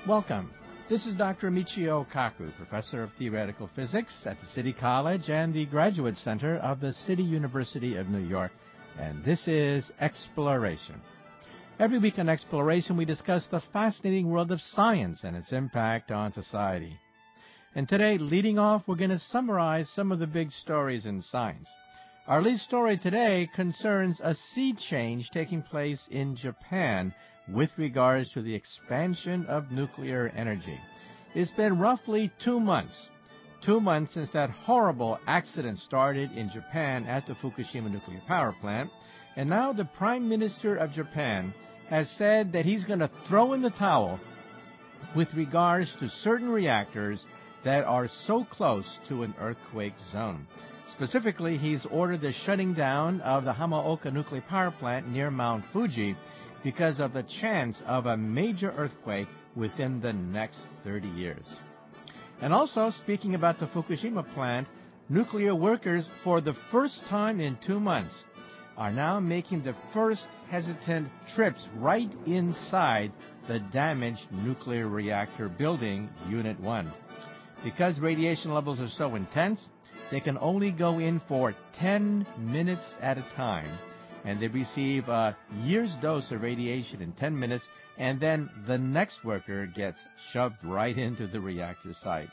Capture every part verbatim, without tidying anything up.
Welcome. This is Doctor Michio Kaku, Professor of Theoretical Physics at the City College and the Graduate Center of the City University of New York, and this is Exploration. Every week on Exploration, we discuss the fascinating world of science and its impact on society. And today, leading off, we're going to summarize some of the big stories in science. Our lead story today concerns a sea change taking place in Japan with regards to the expansion of nuclear energy. It's been roughly two months, two months since that horrible accident started in Japan at the Fukushima nuclear power plant, and now the Prime Minister of Japan has said that he's going to throw in the towel with regards to certain reactors that are so close to an earthquake zone. Specifically, he's ordered the shutting down of the Hamaoka nuclear power plant near Mount Fuji because of the chance of a major earthquake within the next thirty years. And also, speaking about the Fukushima plant, nuclear workers, for the first time in two months, are now making the first hesitant trips right inside the damaged nuclear reactor building, Unit one. Because radiation levels are so intense, they can only go in for ten minutes at a time, and they receive a year's dose of radiation in ten minutes, and then the next worker gets shoved right into the reactor site.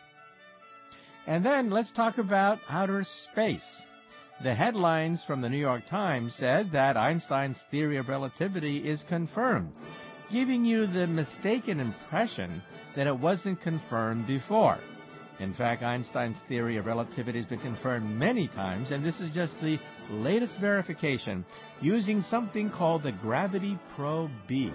And then let's talk about outer space. The headlines from the New York Times said that Einstein's theory of relativity is confirmed, giving you the mistaken impression that it wasn't confirmed before. In fact, Einstein's theory of relativity has been confirmed many times, and this is just the latest verification using something called the Gravity Probe B.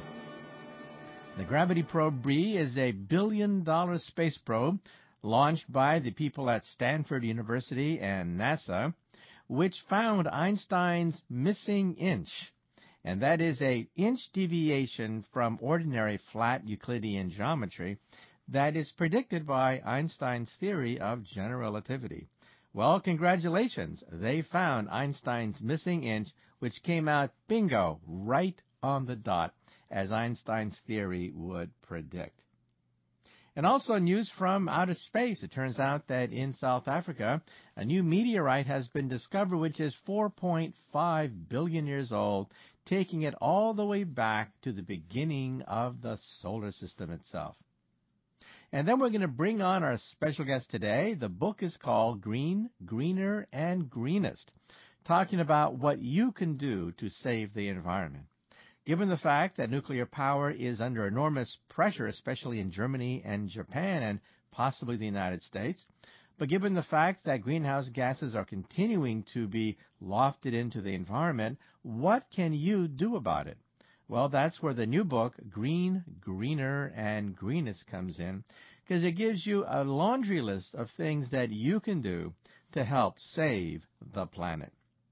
The Gravity Probe B is a billion-dollar space probe launched by the people at Stanford University and NASA, which found Einstein's missing inch, and that is an inch deviation from ordinary flat Euclidean geometry that is predicted by Einstein's theory of general relativity. Well, congratulations. They found Einstein's missing inch, which came out bingo, right on the dot, as Einstein's theory would predict. And also news from outer space. It turns out that in South Africa, a new meteorite has been discovered, which is four point five billion years old, taking it all the way back to the beginning of the solar system itself. And then we're going to bring on our special guest today. The book is called Green, Greener, and Greenest, talking about what you can do to save the environment. Given the fact that nuclear power is under enormous pressure, especially in Germany and Japan and possibly the United States, but given the fact that greenhouse gases are continuing to be lofted into the environment, what can you do about it? Well, that's where the new book, Green, Greener, and Greenest, comes in, because it gives you a laundry list of things that you can do to help save the planet.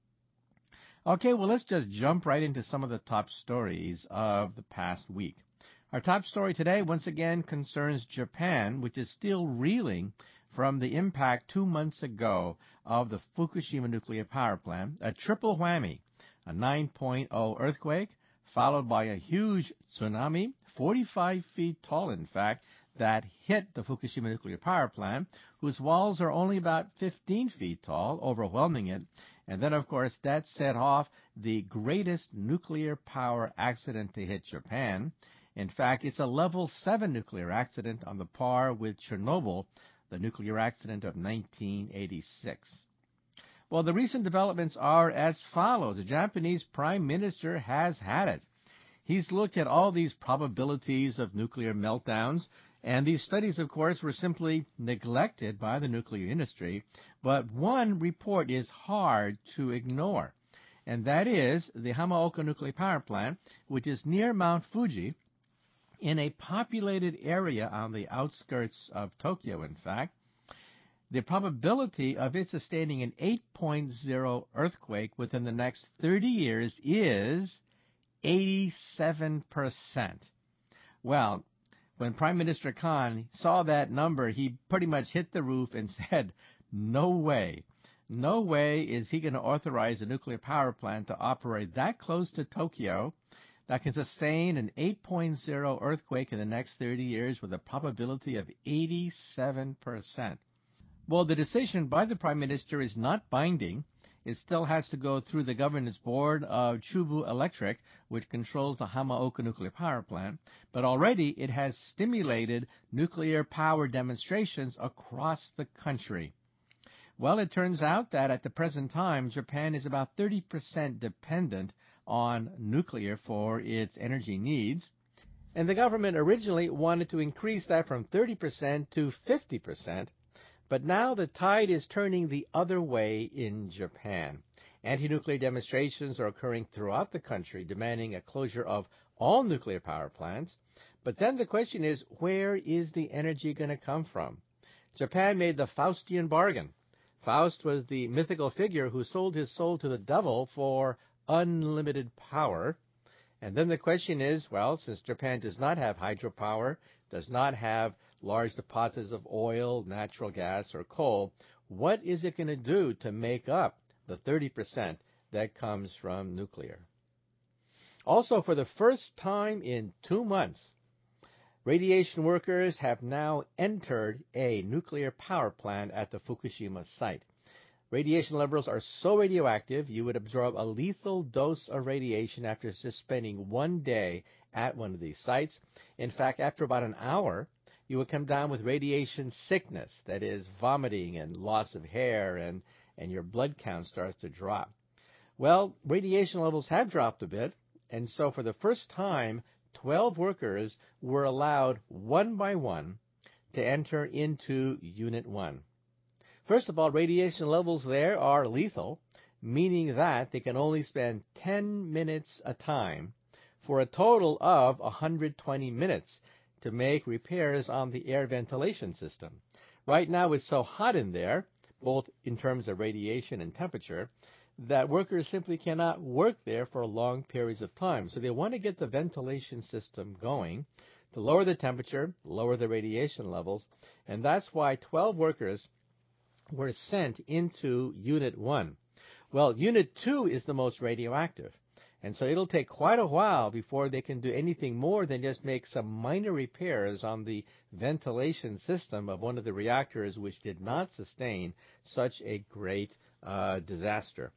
Okay, well, let's just jump right into some of the top stories of the past week. Our top story today, once again, concerns Japan, which is still reeling from the impact two months ago of the Fukushima nuclear power plant, a triple whammy, a nine point oh earthquake, followed by a huge tsunami, forty-five feet tall, in fact, that hit the Fukushima nuclear power plant, whose walls are only about fifteen feet tall, overwhelming it. And then, of course, that set off the greatest nuclear power accident to hit Japan. In fact, it's a level seven nuclear accident on the par with Chernobyl, the nuclear accident of nineteen eighty-six. Well, the recent developments are as follows. The Japanese Prime Minister has had it. He's looked at all these probabilities of nuclear meltdowns, and these studies, of course, were simply neglected by the nuclear industry. But one report is hard to ignore, and that is the Hamaoka nuclear power plant, which is near Mount Fuji, in a populated area on the outskirts of Tokyo, in fact. The probability of it sustaining an eight point oh earthquake within the next thirty years is eighty-seven percent. Well, when Prime Minister Khan saw that number, he pretty much hit the roof and said, no way. No way is he going to authorize a nuclear power plant to operate that close to Tokyo, that can sustain an eight point oh earthquake in the next thirty years with a probability of eighty-seven percent. Well, the decision by the Prime Minister is not binding. It still has to go through the governance board of Chubu Electric, which controls the Hamaoka nuclear power plant, but already it has stimulated nuclear power demonstrations across the country. Well, it turns out that at the present time, Japan is about thirty percent dependent on nuclear for its energy needs, and the government originally wanted to increase that from thirty percent to fifty percent. But now the tide is turning the other way in Japan. Anti-nuclear demonstrations are occurring throughout the country, demanding a closure of all nuclear power plants. But then the question is, where is the energy going to come from? Japan made the Faustian bargain. Faust was the mythical figure who sold his soul to the devil for unlimited power. And then the question is, well, since Japan does not have hydropower, does not have large deposits of oil, natural gas, or coal, what is it going to do to make up the thirty percent that comes from nuclear? Also, for the first time in two months, radiation workers have now entered a nuclear power plant at the Fukushima site. Radiation levels are so radioactive, you would absorb a lethal dose of radiation after just spending one day at one of these sites. In fact, after about an hour, you would come down with radiation sickness, that is, vomiting and loss of hair, and, and your blood count starts to drop. Well, radiation levels have dropped a bit, and so for the first time, twelve workers were allowed one by one to enter into Unit one. First of all, radiation levels there are lethal, meaning that they can only spend ten minutes a time for a total of one hundred twenty minutes to make repairs on the air ventilation system. Right now it's so hot in there, both in terms of radiation and temperature, that workers simply cannot work there for long periods of time. So they want to get the ventilation system going to lower the temperature, lower the radiation levels, and that's why twelve workers were sent into Unit one. Well, Unit two is the most radioactive, and so it'll take quite a while before they can do anything more than just make some minor repairs on the ventilation system of one of the reactors which did not sustain such a great uh, disaster.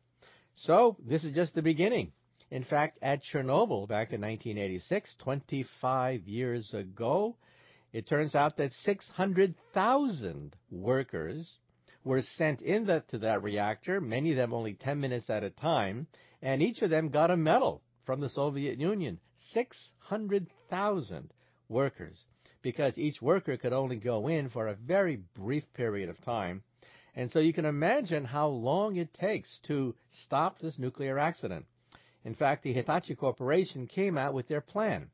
So this is just the beginning. In fact, at Chernobyl back in nineteen eighty-six, twenty-five years ago, it turns out that six hundred thousand workers were sent in the, to that reactor, many of them only ten minutes at a time, and each of them got a medal from the Soviet Union. six hundred thousand workers, because each worker could only go in for a very brief period of time. And so you can imagine how long it takes to stop this nuclear accident. In fact, the Hitachi Corporation came out with their plan.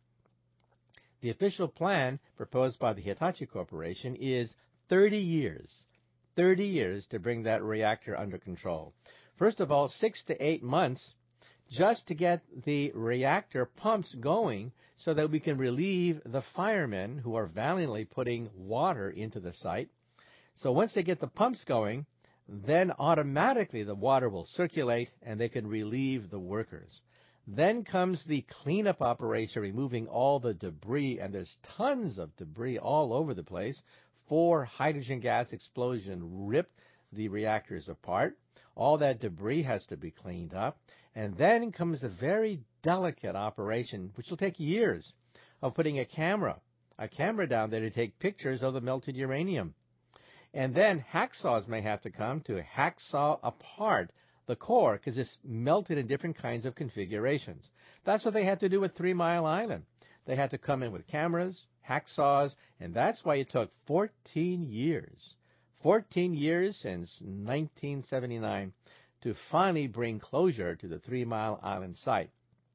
The official plan proposed by the Hitachi Corporation is thirty years. thirty years to bring that reactor under control. First of all, six to eight months just to get the reactor pumps going so that we can relieve the firemen who are valiantly putting water into the site. So once they get the pumps going, then automatically the water will circulate and they can relieve the workers. Then comes the cleanup operation, removing all the debris, and there's tons of debris all over the place. Four hydrogen gas explosion ripped the reactors apart. All that debris has to be cleaned up. And then comes the very delicate operation, which will take years, of putting a camera, a camera down there to take pictures of the melted uranium. And then hacksaws may have to come to hacksaw apart the core, because it's melted in different kinds of configurations. That's what they had to do with Three Mile Island. They had to come in with cameras, hacksaws, and that's why it took fourteen years, fourteen years since nineteen seventy-nine, to finally bring closure to the Three Mile Island site.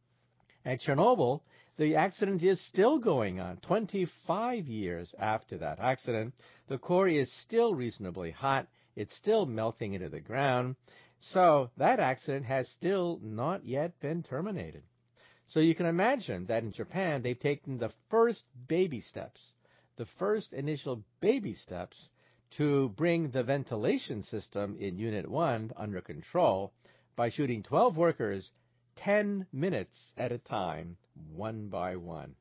At Chernobyl, the accident is still going on. twenty-five years after that accident, the core is still reasonably hot. It's still melting into the ground. So that accident has still not yet been terminated. So you can imagine that in Japan, they've taken the first baby steps, the first initial baby steps to bring the ventilation system in Unit one under control by shooting twelve workers ten minutes at a time, one by one.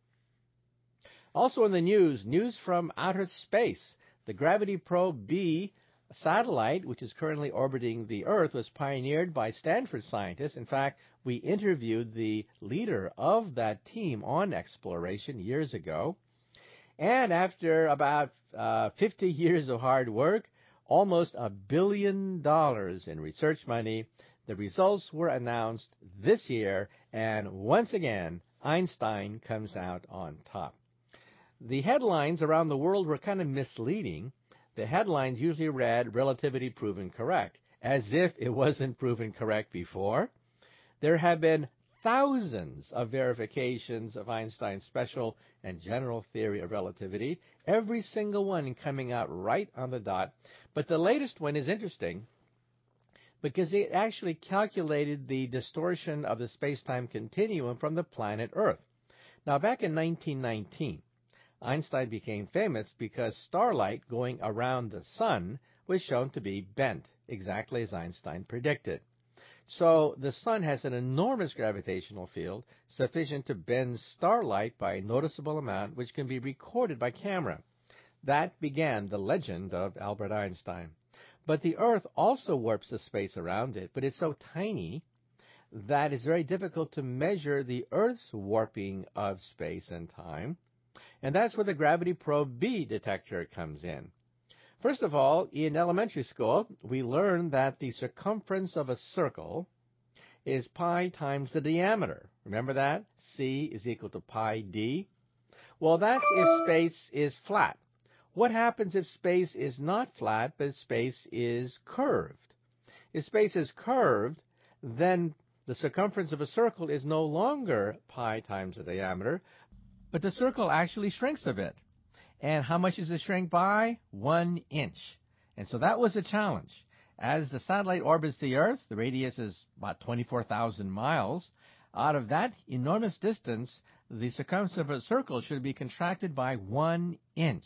Also in the news, news from outer space. The Gravity Probe B satellite, which is currently orbiting the Earth, was pioneered by Stanford scientists. In fact, we interviewed the leader of that team on exploration years ago. And after about uh, fifty years of hard work, almost a billion dollars in research money, the results were announced this year, and once again, Einstein comes out on top. The headlines around the world were kind of misleading. The headlines usually read, "Relativity proven correct," as if it wasn't proven correct before. There have been thousands of verifications of Einstein's special and general theory of relativity, every single one coming out right on the dot. But the latest one is interesting because it actually calculated the distortion of the space-time continuum from the planet Earth. Now, back in nineteen nineteen, Einstein became famous because starlight going around the sun was shown to be bent, exactly as Einstein predicted. So the sun has an enormous gravitational field sufficient to bend starlight by a noticeable amount, which can be recorded by camera. That began the legend of Albert Einstein. But the Earth also warps the space around it, but it's so tiny that it's very difficult to measure the Earth's warping of space and time. And that's where the Gravity Probe B detector comes in. First of all, in elementary school, we learned that the circumference of a circle is pi times the diameter. Remember that? C is equal to pi d. Well, that's if space is flat. What happens if space is not flat, but space is curved? If space is curved, then the circumference of a circle is no longer pi times the diameter, but the circle actually shrinks a bit. And how much does it shrink by? One inch. And so that was the challenge. As the satellite orbits the Earth, the radius is about twenty-four thousand miles. Out of that enormous distance, the circumference of a circle should be contracted by one inch.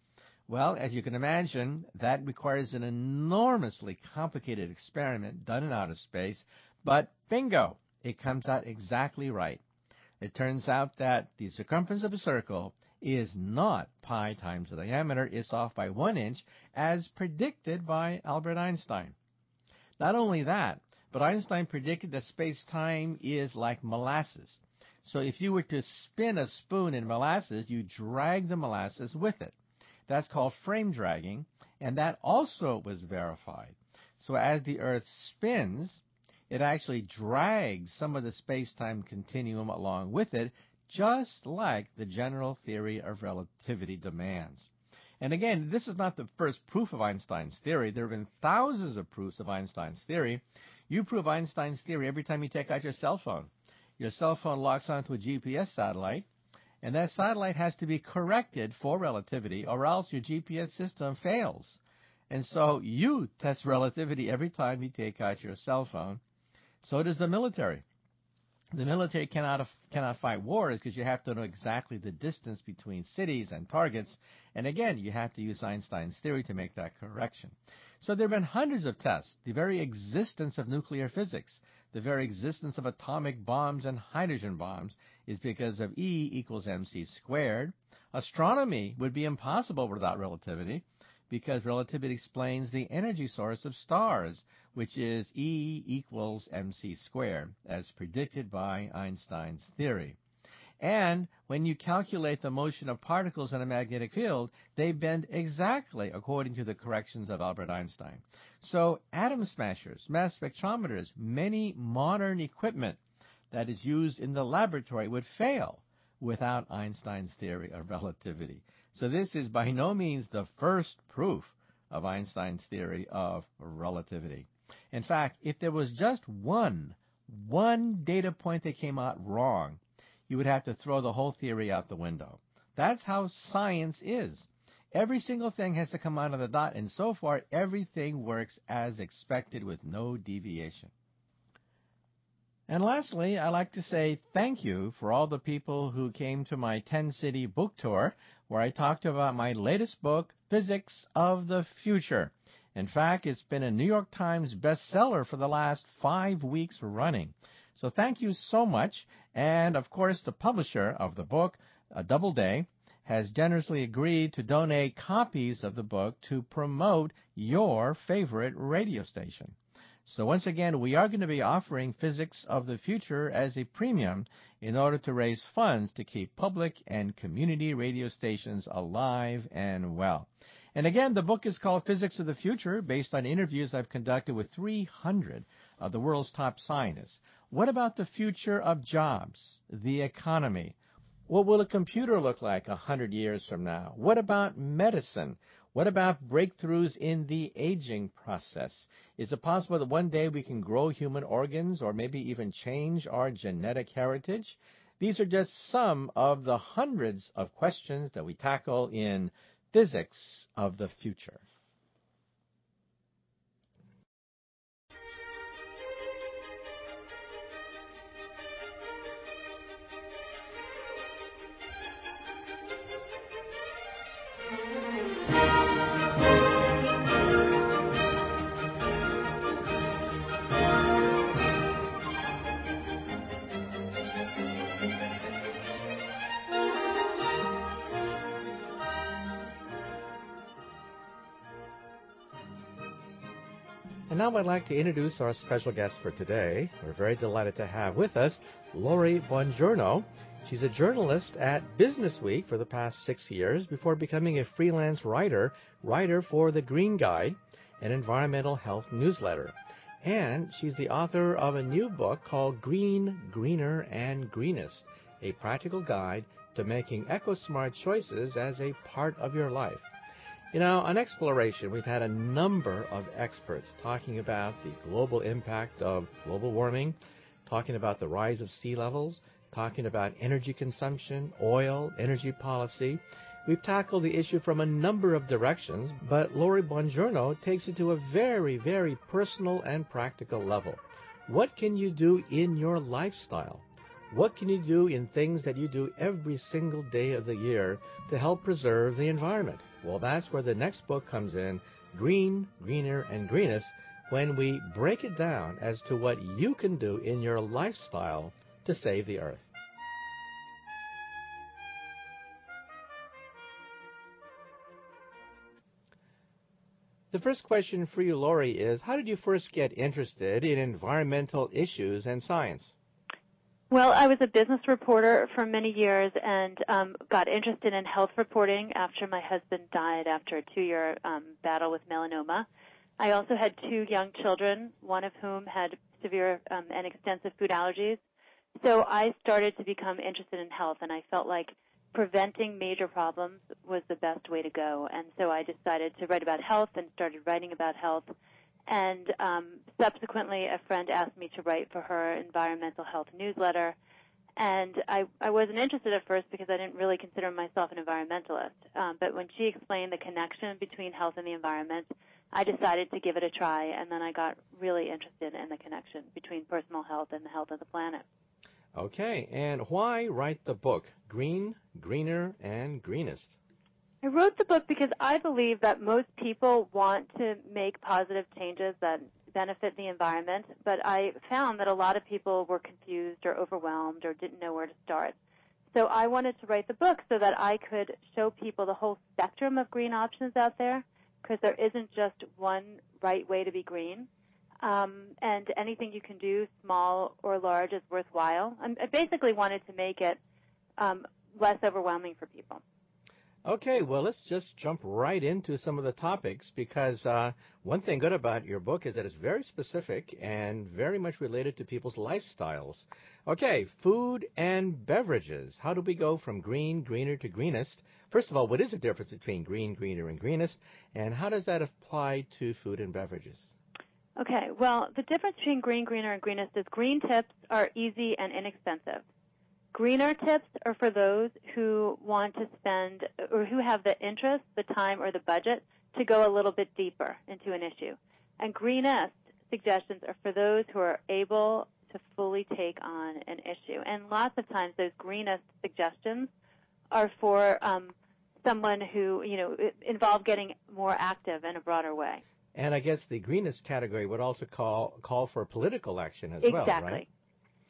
Well, as you can imagine, that requires an enormously complicated experiment done in outer space. But bingo, it comes out exactly right. It turns out that the circumference of a circle is not pi times the diameter. It's off by one inch, as predicted by Albert Einstein. Not only that, but Einstein predicted that space-time is like molasses. So if you were to spin a spoon in molasses, you drag the molasses with it. That's called frame dragging, and that also was verified. So as the Earth spins, it actually drags some of the space-time continuum along with it, just like the general theory of relativity demands. And again, this is not the first proof of Einstein's theory. There have been thousands of proofs of Einstein's theory. You prove Einstein's theory every time you take out your cell phone. Your cell phone locks onto a G P S satellite, and that satellite has to be corrected for relativity, or else your G P S system fails. And so you test relativity every time you take out your cell phone. So does the military. The military cannot cannot fight wars because you have to know exactly the distance between cities and targets. And again, you have to use Einstein's theory to make that correction. So there have been hundreds of tests. The very existence of nuclear physics, the very existence of atomic bombs and hydrogen bombs is because of E equals mc squared. Astronomy would be impossible without relativity, because relativity explains the energy source of stars, which is E equals mc squared, as predicted by Einstein's theory. And when you calculate the motion of particles in a magnetic field, they bend exactly according to the corrections of Albert Einstein. So atom smashers, mass spectrometers, many modern equipment that is used in the laboratory would fail without Einstein's theory of relativity. So this is by no means the first proof of Einstein's theory of relativity. In fact, if there was just one, one data point that came out wrong, you would have to throw the whole theory out the window. That's how science is. Every single thing has to come out of the dot, and so far everything works as expected with no deviation. And lastly, I'd like to say thank you for all the people who came to my ten-city book tour, where I talked about my latest book, Physics of the Future. In fact, it's been a New York Times bestseller for the last five weeks running. So thank you so much. And, of course, the publisher of the book, uh, Doubleday, has generously agreed to donate copies of the book to promote your favorite radio station. So once again, we are going to be offering Physics of the Future as a premium in order to raise funds to keep public and community radio stations alive and well. And again, the book is called Physics of the Future, based on interviews I've conducted with three hundred of the world's top scientists. What about the future of jobs, the economy? What will a computer look like a hundred years from now? What about medicine? What about breakthroughs in the aging process? Is it possible that one day we can grow human organs or maybe even change our genetic heritage? These are just some of the hundreds of questions that we tackle in Physics of the Future. And now I'd like to introduce our special guest for today. We're very delighted to have with us Lori Buongiorno. She's a journalist at Business Week for the past six years before becoming a freelance writer, writer for The Green Guide, an environmental health newsletter. And she's the author of a new book called Green, Greener, and Greenest, a practical guide to making eco-smart choices as a part of your life. You know, on Exploration, we've had a number of experts talking about the global impact of global warming, talking about the rise of sea levels, talking about energy consumption, oil, energy policy. We've tackled the issue from a number of directions, but Lori Buongiorno takes it to a very, very personal and practical level. What can you do in your lifestyle? What can you do in things that you do every single day of the year to help preserve the environment? Well, that's where the next book comes in, Green, Greener, and Greenest, when we break it down as to what you can do in your lifestyle to save the earth. The first question for you, Lori, is how did you first get interested in environmental issues and science? Well, I was a business reporter for many years and um, got interested in health reporting after my husband died after a two-year um, battle with melanoma. I also had two young children, one of whom had severe um, and extensive food allergies. So I started to become interested in health, and I felt like preventing major problems was the best way to go. And so I decided to write about health and started writing about health. And um, subsequently, a friend asked me to write for her environmental health newsletter. And I, I wasn't interested at first because I didn't really consider myself an environmentalist. Um, but when she explained the connection between health and the environment, I decided to give it a try. And then I got really interested in the connection between personal health and the health of the planet. Okay, and why write the book, Green, Greener, and Greenest? I wrote the book because I believe that most people want to make positive changes that benefit the environment, but I found that a lot of people were confused or overwhelmed or didn't know where to start. So I wanted to write the book so that I could show people the whole spectrum of green options out there, because there isn't just one right way to be green. Um, and anything you can do, small or large, is worthwhile. I basically wanted to make it um, less overwhelming for people. Okay, well, let's just jump right into some of the topics, because uh, one thing good about your book is that it's very specific and very much related to people's lifestyles. Okay, food and beverages. How do we go from green, greener to greenest? First of all, what is the difference between green, greener, and greenest, and how does that apply to food and beverages? Okay, well, the difference between green, greener, and greenest is green tips are easy and inexpensive. Greener tips are for those who want to spend or who have the interest, the time, or the budget to go a little bit deeper into an issue. And greenest suggestions are for those who are able to fully take on an issue. And lots of times those greenest suggestions are for um, someone who, you know, involve getting more active in a broader way. And I guess the greenest category would also call call for political action as exactly. well, right?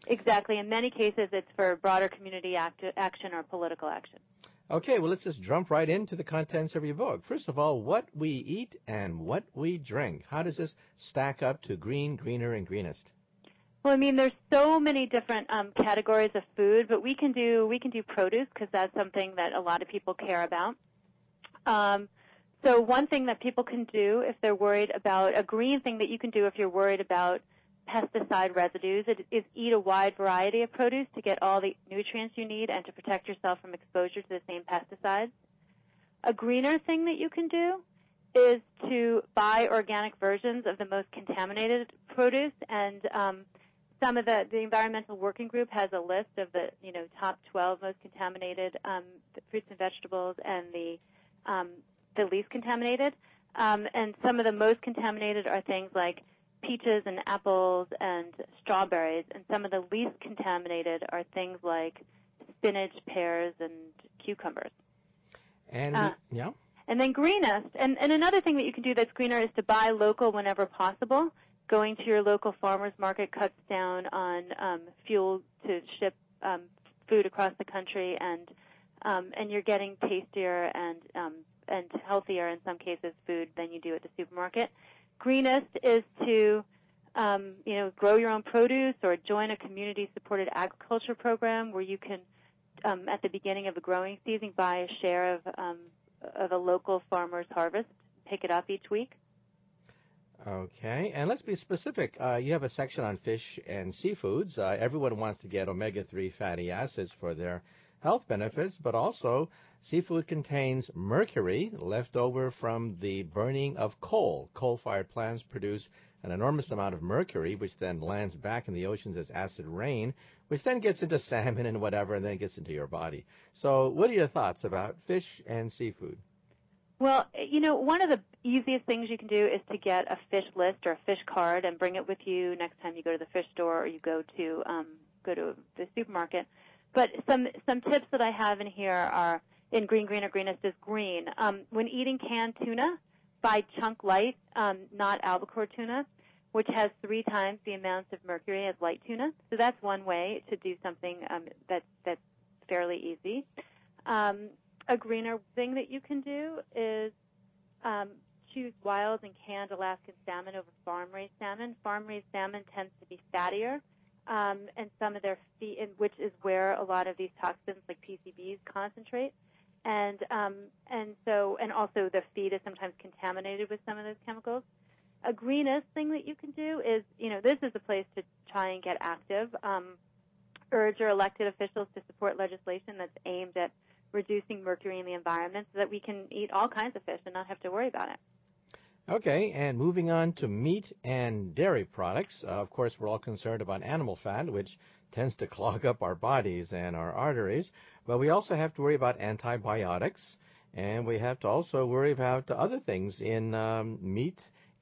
Exactly. In many cases, it's for broader community act- action or political action. Okay, well, let's just jump right into the contents of your book. First of all, what we eat and what we drink. How does this stack up to green, greener, and greenest? Well, I mean, there's so many different um, categories of food, but we can do we can do produce because that's something that a lot of people care about. Um, so one thing that people can do if they're worried about, a green thing that you can do if you're worried about pesticide residues is eat a wide variety of produce to get all the nutrients you need and to protect yourself from exposure to the same pesticides. A greener thing that you can do is to buy organic versions of the most contaminated produce, and um, some of the, the Environmental Working Group has a list of the you know top twelve most contaminated um, fruits and vegetables and the um, the least contaminated. Um, and some of the most contaminated are things like peaches and apples and strawberries, and some of the least contaminated are things like spinach, pears, and cucumbers. And uh, we, yeah. And then greenest, and, and another thing that you can do that's greener is to buy local whenever possible. Going to your local farmers market cuts down on um, fuel to ship um, food across the country, and um, and you're getting tastier and um, and healthier in some cases food than you do at the supermarket. Greenest is to um, you know grow your own produce or join a community-supported agriculture program where you can, um, at the beginning of the growing season, buy a share of um, of a local farmer's harvest, pick it up each week. Okay, and let's be specific. Uh, you have a section on fish and seafoods. Uh, everyone wants to get omega three fatty acids for their health benefits, but also seafood contains mercury left over from the burning of coal. Coal-fired plants produce an enormous amount of mercury, which then lands back in the oceans as acid rain, which then gets into salmon and whatever, and then gets into your body. So what are your thoughts about fish and seafood? Well, you know, one of the easiest things you can do is to get a fish list or a fish card and bring it with you next time you go to the fish store or you go to um, go to the supermarket. But some some tips that I have in here are in Green, Green, or Greenest is green. Um, when eating canned tuna, buy Chunk Light, um, not albacore tuna, which has three times the amount of mercury as light tuna. So that's one way to do something um, that that's fairly easy. Um, A greener thing that you can do is um, choose wild and canned Alaskan salmon over farm-raised salmon. Farm-raised salmon tends to be fattier, um, and some of their feed, which is where a lot of these toxins like P C Bs concentrate. And um, and so and also the feed is sometimes contaminated with some of those chemicals. A greenest thing that you can do is, you know, this is a place to try and get active. Um, urge your elected officials to support legislation that's aimed at reducing mercury in the environment so that we can eat all kinds of fish and not have to worry about it. Okay, and moving on to meat and dairy products. Uh, of course, we're all concerned about animal fat, which tends to clog up our bodies and our arteries. But we also have to worry about antibiotics, and we have to also worry about other things in um, meat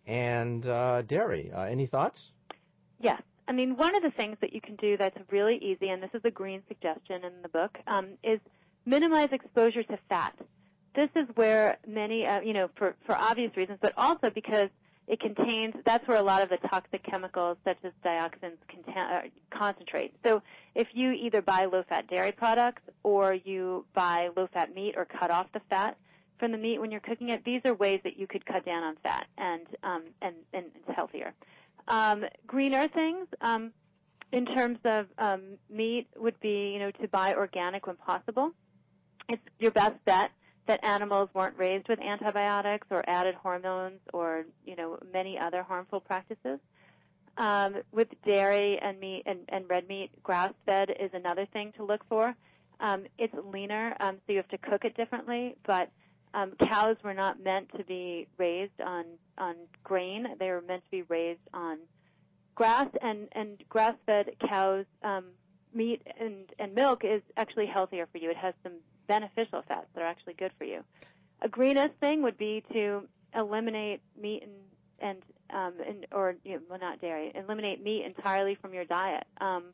and uh, dairy. Uh, any thoughts? Yes. I mean, one of the things that you can do that's really easy, and this is a green suggestion in the book, um, is minimize exposure to fat. This is where many, uh, you know, for, for obvious reasons, but also because it contains, that's where a lot of the toxic chemicals such as dioxins conta- uh, concentrate. So if you either buy low-fat dairy products or you buy low-fat meat or cut off the fat from the meat when you're cooking it, these are ways that you could cut down on fat, and um, and, and it's healthier. Um, greener things, um, in terms of um, meat, would be, you know, to buy organic when possible. It's your best bet that animals weren't raised with antibiotics or added hormones or, you know, many other harmful practices. Um, with dairy and meat and, and red meat, grass-fed is another thing to look for. Um, it's leaner, um, so you have to cook it differently, but um, cows were not meant to be raised on, on grain. They were meant to be raised on grass, and, and grass-fed cows' um, meat and, and milk is actually healthier for you. It has some beneficial fats that are actually good for you. A greenest thing would be to eliminate meat and and, um, and or you know, well, not dairy. Eliminate meat entirely from your diet. Um,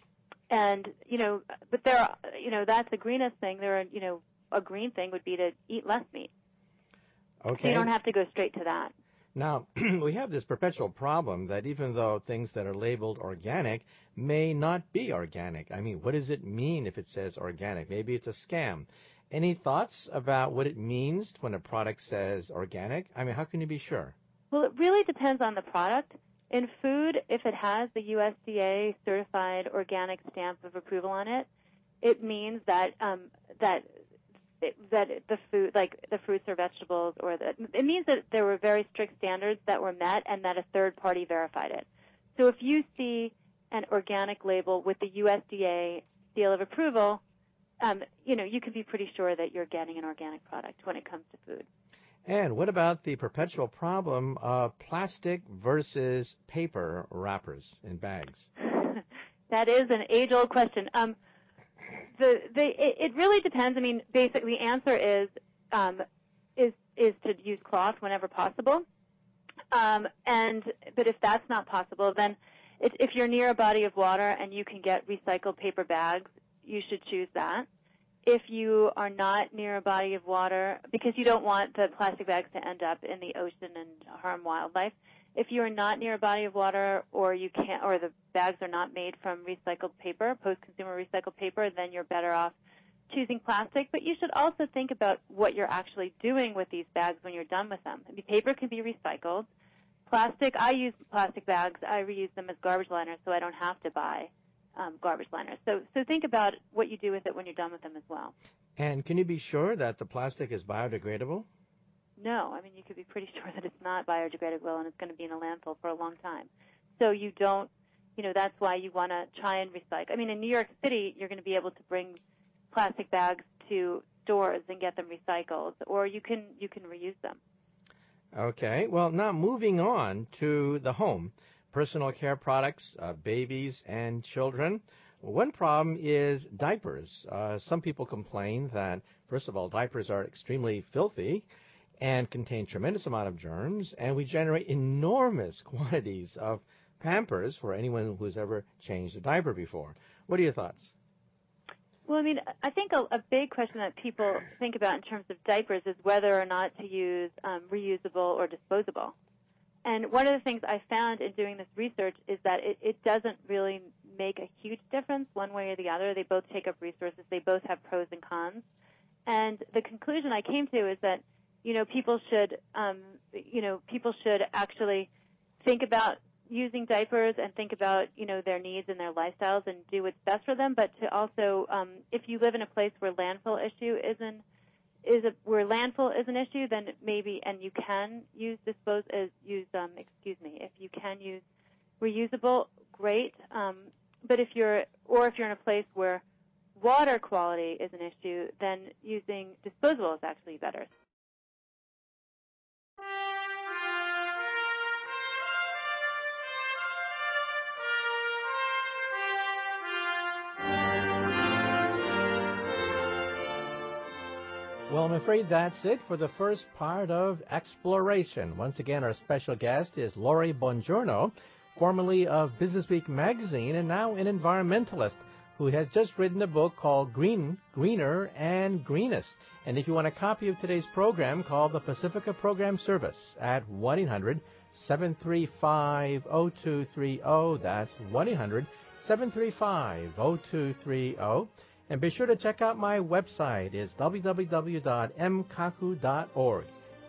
and you know, but there, are, you know, that's the greenest thing. There are, you know, a green thing would be to eat less meat. Okay. So you don't have to go straight to that. Now, we have this perpetual problem that even though things that are labeled organic may not be organic. I mean, what does it mean if it says organic? Maybe it's a scam. Any thoughts about what it means when a product says organic? I mean, how can you be sure? Well, it really depends on the product. In food, if it has the U S D A certified organic stamp of approval on it, it means that um, that it, that the food, like the fruits or vegetables, or the, it means that there were very strict standards that were met and that a third party verified it. So if you see an organic label with the U S D A seal of approval, um, you know, you can be pretty sure that you're getting an organic product when it comes to food. And what about the perpetual problem of plastic versus paper wrappers in bags? That is an age-old question. Um, the, the, it, it really depends. I mean, basically, the answer is um, is is to use cloth whenever possible. Um, and but if that's not possible, then it, if you're near a body of water and you can get recycled paper bags, you should choose that. If you are not near a body of water, because you don't want the plastic bags to end up in the ocean and harm wildlife, if you are not near a body of water, or you can't, or the bags are not made from recycled paper, post-consumer recycled paper, then you're better off choosing plastic. But you should also think about what you're actually doing with these bags when you're done with them. I mean, paper can be recycled. Plastic, I use plastic bags. I reuse them as garbage liners, so I don't have to buy Um, garbage liners. So so think about what you do with it when you're done with them as well. And can you be sure that the plastic is biodegradable? No, I mean, you could be pretty sure that it's not biodegradable and it's going to be in a landfill for a long time. So you don't, you know, that's why you want to try and recycle. I mean, in New York City, you're going to be able to bring plastic bags to stores and get them recycled, or you can you can reuse them. Okay. Well, now moving on to the home. Personal care products, uh, babies and children. One problem is diapers. Uh, some people complain that, first of all, diapers are extremely filthy and contain tremendous amount of germs, and we generate enormous quantities of Pampers for anyone who's ever changed a diaper before. What are your thoughts? Well, I mean, I think a, a big question that people think about in terms of diapers is whether or not to use um, reusable or disposable. And one of the things I found in doing this research is that it, it doesn't really make a huge difference one way or the other. They both take up resources. They both have pros and cons. And the conclusion I came to is that, you know, people should, um, you know, people should actually think about using diapers and think about, you know, their needs and their lifestyles and do what's best for them. But to also, um, if you live in a place where landfill issue isn't, is a, where landfill is an issue, then maybe, and you can use dispose as use um excuse me, if you can use reusable, great. Um, but if you're or if you're in a place where water quality is an issue, then using disposable is actually better. Well, I'm afraid that's it for the first part of Exploration. Once again, our special guest is Lori Bongiorno, formerly of Businessweek magazine and now an environmentalist who has just written a book called Green, Greener, and Greenest. And if you want a copy of today's program, call the Pacifica Program Service at one eight hundred seven three five zero two three zero. That's one eight hundred seven three five zero two three zero. And be sure to check out my website. It's w w w dot m kaku dot org.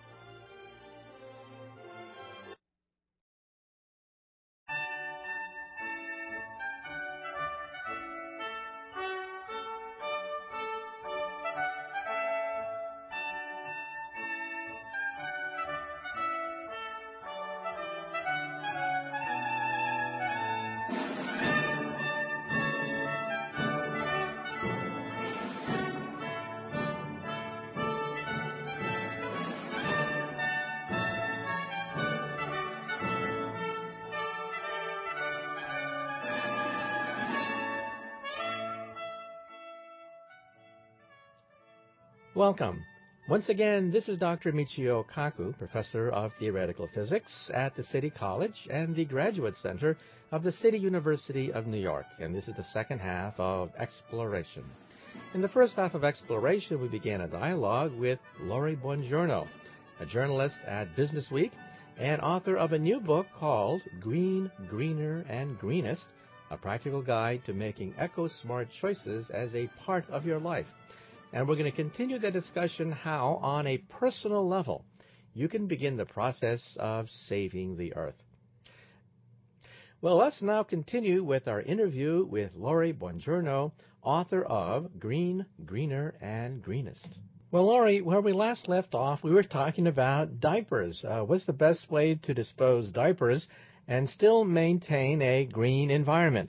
Welcome. Once again, this is Doctor Michio Kaku, Professor of Theoretical Physics at the City College and the Graduate Center of the City University of New York. And this is the second half of Exploration. In the first half of Exploration, we began a dialogue with Lori Bongiorno, a journalist at Businessweek and author of a new book called Green, Greener, and Greenest, a practical guide to making eco-smart choices as a part of your life. And we're going to continue the discussion how, on a personal level, you can begin the process of saving the earth. Well, let's now continue with our interview with Lori Bongiorno, author of Green, Greener, and Greenest. Well, Lori, where we last left off, we were talking about diapers. Uh, what's the best way to dispose diapers and still maintain a green environment?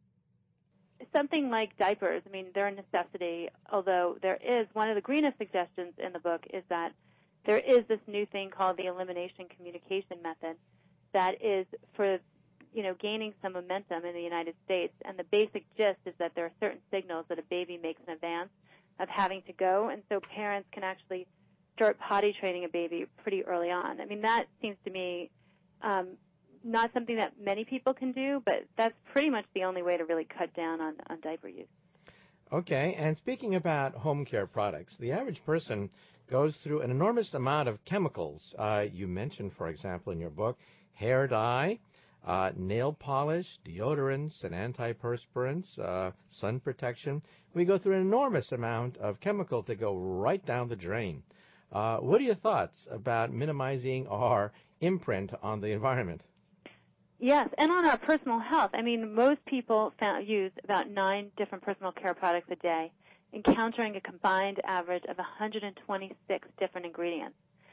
Something like diapers, I mean, they're a necessity, although there is, one of the greenest suggestions in the book is that there is this new thing called the elimination communication method that is for, you know, gaining some momentum in the United States. And the basic gist is that there are certain signals that a baby makes in advance of having to go, and so parents can actually start potty training a baby pretty early on. I mean, that seems to me um, not something that many people can do, but that's pretty much the only way to really cut down on, on diaper use. Okay, and speaking about home care products, the average person goes through an enormous amount of chemicals. Uh, you mentioned, for example, in your book, hair dye, uh, nail polish, deodorants, and antiperspirants, uh, sun protection. We go through an enormous amount of chemicals that go right down the drain. Uh, what are your thoughts about minimizing our imprint on the environment? Yes, and on our personal health. I mean, most people found, use about nine different personal care products a day, encountering a combined average of one hundred twenty-six different ingredients.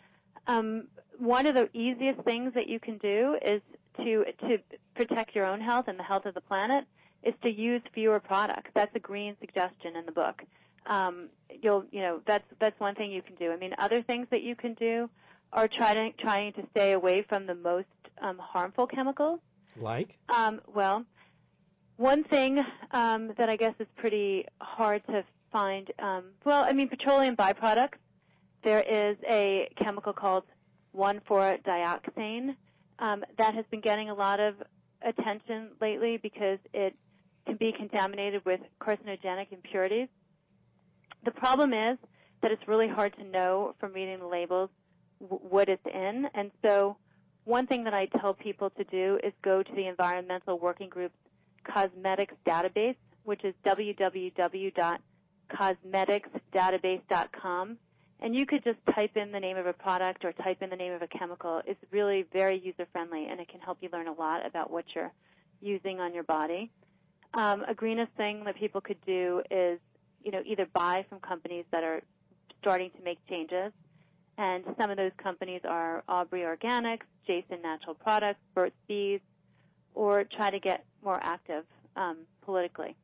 Um, one of the easiest things that you can do is to to protect your own health and the health of the planet is to use fewer products. That's a green suggestion in the book. Um, you'll, you know, that's that's one thing you can do. I mean, other things that you can do are trying trying to stay away from the most um, harmful chemicals. Like? Um, well, one thing um, that I guess is pretty hard to find, um, well, I mean, petroleum byproducts. There is a chemical called one four dioxane um, that has been getting a lot of attention lately because it can be contaminated with carcinogenic impurities. The problem is that it's really hard to know from reading the labels w- what it's in, and so one thing that I tell people to do is go to the Environmental Working Group's cosmetics database, which is w w w dot cosmetics database dot com. And you could just type in the name of a product or type in the name of a chemical. It's really very user-friendly, and it can help you learn a lot about what you're using on your body. Um, a greenest thing that people could do is, you know, either buy from companies that are starting to make changes. And some of those companies are Aubrey Organics, Jason Natural Products, Burt's Bees, or try to get more active um, politically.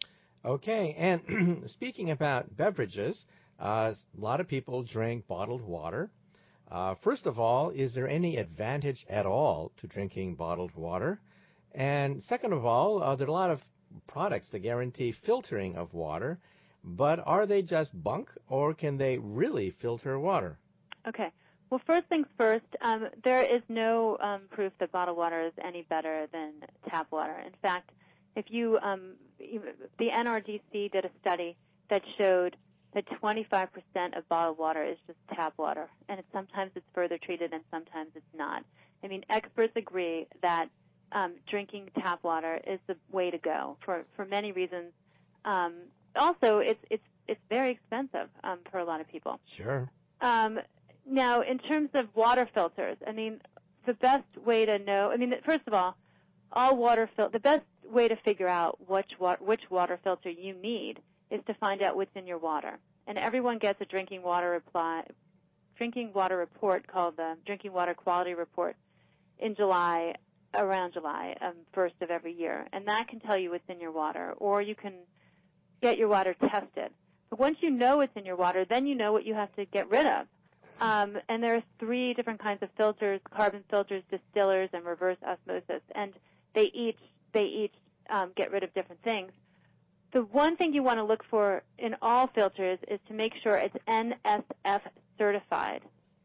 Okay, and speaking about beverages, uh, a lot of people drink bottled water. Uh, first of all, is there any advantage at all to drinking bottled water? And second of all, uh, there are a lot of products that guarantee filtering of water, but are they just bunk, or can they really filter water? Okay. Well, first things first, um, there is no um, proof that bottled water is any better than tap water. In fact, if you, um, the N R D C did a study that showed that twenty-five percent of bottled water is just tap water, and it's, sometimes it's further treated and sometimes it's not. I mean, experts agree that um, drinking tap water is the way to go for, for many reasons. Um, also, it's it's it's very expensive um, for a lot of people. Sure. Um, Now, in terms of water filters, I mean, the best way to know, I mean, first of all, all water fil- the best way to figure out which wa- which water filter you need is to find out what's in your water. And everyone gets a drinking water reply, drinking water report called the Drinking Water Quality Report in July, around July, um, first of every year. And that can tell you what's in your water, or you can get your water tested. But once you know what's in your water, then you know what you have to get rid of. Um, and there are three different kinds of filters: carbon filters, distillers, and reverse osmosis. And they each they each um, get rid of different things. The one thing you want to look for in all filters is to make sure it's N S F certified,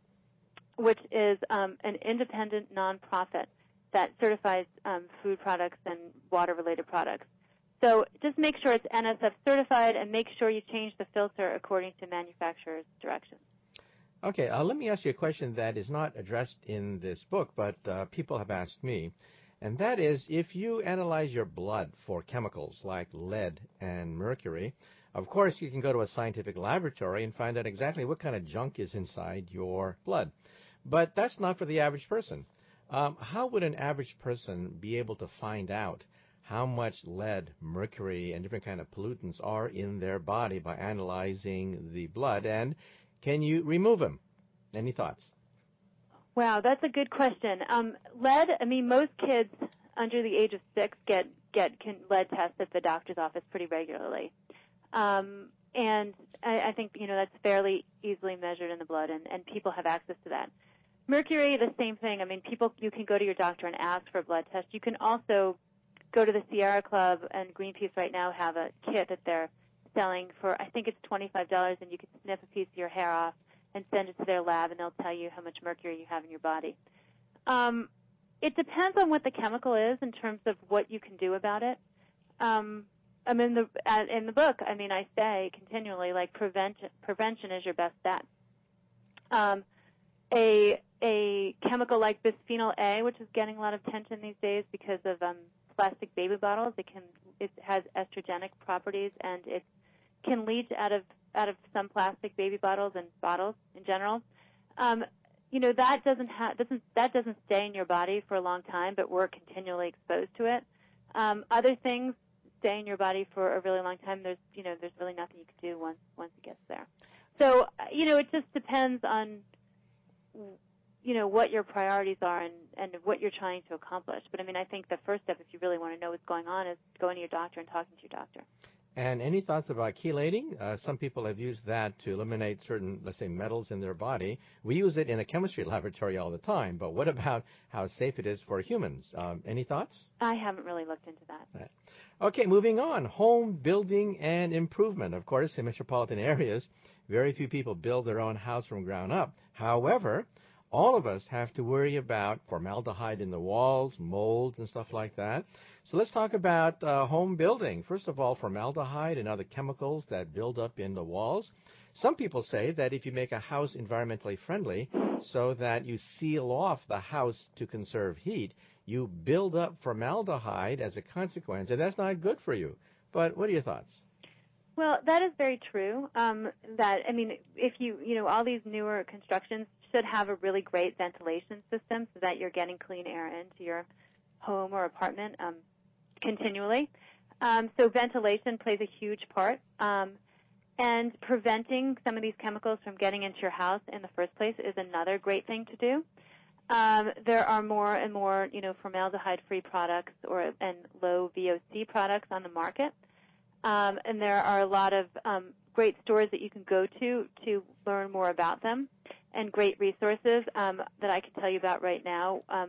which is um, an independent nonprofit that certifies um, food products and water-related products. So just make sure it's N S F certified, and make sure you change the filter according to manufacturer's directions. Okay, uh, let me ask you a question that is not addressed in this book, but uh, people have asked me, and that is if you analyze your blood for chemicals like lead and mercury, of course you can go to a scientific laboratory and find out exactly what kind of junk is inside your blood. But that's not for the average person. Um, how would an average person be able to find out how much lead, mercury, and different kind of pollutants are in their body by analyzing the blood? And can you remove them? Any thoughts? Wow, that's a good question. Um, lead, I mean, most kids under the age of six get, get can lead tests at the doctor's office pretty regularly. Um, and I, I think, you know, that's fairly easily measured in the blood, and, and people have access to that. Mercury, the same thing. I mean, people, you can go to your doctor and ask for a blood test. You can also go to the Sierra Club, and Greenpeace right now have a kit that they're selling for, I think it's twenty-five dollars, and you can snip a piece of your hair off and send it to their lab, and they'll tell you how much mercury you have in your body. Um, it depends on what the chemical is in terms of what you can do about it. Um, I mean, the, in the book, I mean, I say continually, like, prevention, prevention is your best bet. Um, a, a chemical like bisphenol A, which is getting a lot of attention these days because of um, plastic baby bottles, it can it has estrogenic properties, and it can leach out of out of some plastic baby bottles and bottles in general. Um, you know, that doesn't ha- doesn't that doesn't stay in your body for a long time, but we're continually exposed to it. Um, other things stay in your body for a really long time. There's you know there's really nothing you can do once once it gets there. So you know it just depends on you know what your priorities are and, and what you're trying to accomplish. But I mean, I think the first step, if you really want to know what's going on, is going to your doctor and talking to your doctor. And any thoughts about chelating? Uh, some people have used that to eliminate certain, let's say, metals in their body. We use it in a chemistry laboratory all the time, but what about how safe it is for humans? Um, any thoughts? I haven't really looked into that. Right. Okay, moving on. Home building and improvement. Of course, in metropolitan areas, very few people build their own house from ground up. However, all of us have to worry about formaldehyde in the walls, molds, and stuff like that. So let's talk about uh, home building. First of all, formaldehyde and other chemicals that build up in the walls. Some people say that if you make a house environmentally friendly so that you seal off the house to conserve heat, you build up formaldehyde as a consequence, and that's not good for you. But what are your thoughts? Well, that is very true. Um, that I mean, if you you know all these newer constructions should have a really great ventilation system so that you're getting clean air into your home or apartment um, continually. Um, so ventilation plays a huge part, um, and preventing some of these chemicals from getting into your house in the first place is another great thing to do. Um, there are more and more, you know, formaldehyde-free products or and low V O C products on the market. Um, and there are a lot of um, great stores that you can go to to learn more about them, and great resources um, that I can tell you about right now. Um,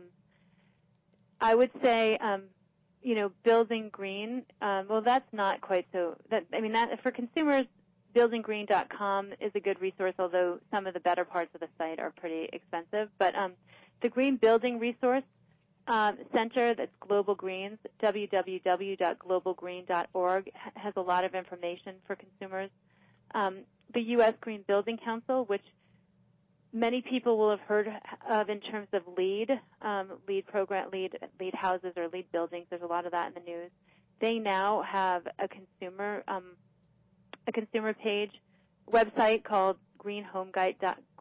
I would say, um, you know, Building Green. Um, well, that's not quite so. That I mean, that for consumers, building green dot com is a good resource. Although some of the better parts of the site are pretty expensive, but um, the Green Building Resource Um, Center, that's Global Greens, w w w dot global green dot org, has a lot of information for consumers. Um, the U S Green Building Council, which many people will have heard of in terms of LEED, um, LEED program, LEED, LEED houses or LEED buildings. There's a lot of that in the news. They now have a consumer um, a consumer page website called green home guide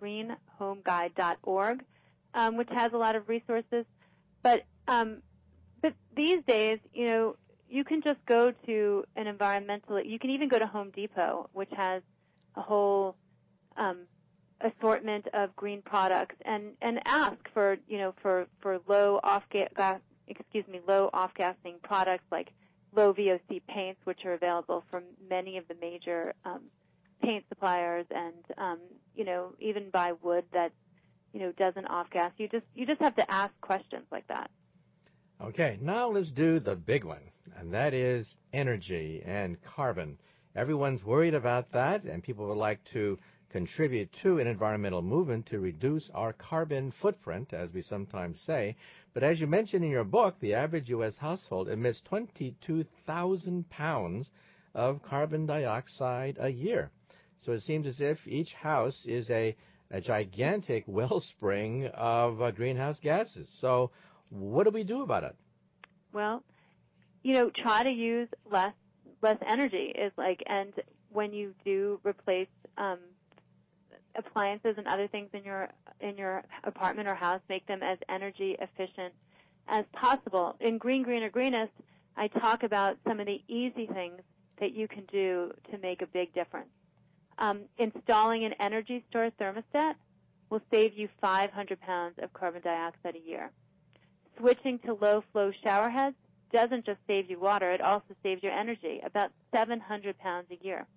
dot org, um, which has a lot of resources. But um, but these days, you know, you can just go to an environmental. You can even go to Home Depot, which has a whole um, assortment of green products, and, and ask for you know for, for low off gas excuse me low off gassing products like low V O C paints, which are available from many of the major um, paint suppliers, and um, you know even buy wood that you know, doesn't off-gas. You just you just have to ask questions like that. Okay, now let's do the big one, and that is energy and carbon. Everyone's worried about that, and people would like to contribute to an environmental movement to reduce our carbon footprint, as we sometimes say. But as you mentioned in your book, the average U S household emits twenty-two thousand pounds of carbon dioxide a year. So it seems as if each house is a a gigantic wellspring of uh, greenhouse gases. So what do we do about it? Well, you know, try to use less less energy is like, and when you do replace um, appliances and other things in your in your apartment or house, make them as energy efficient as possible. In Green, Greener, Greenest, I talk about some of the easy things that you can do to make a big difference. Um, installing an energy store thermostat will save you five hundred pounds of carbon dioxide a year. Switching to low-flow shower heads doesn't just save you water, it also saves your energy, about seven hundred pounds a year.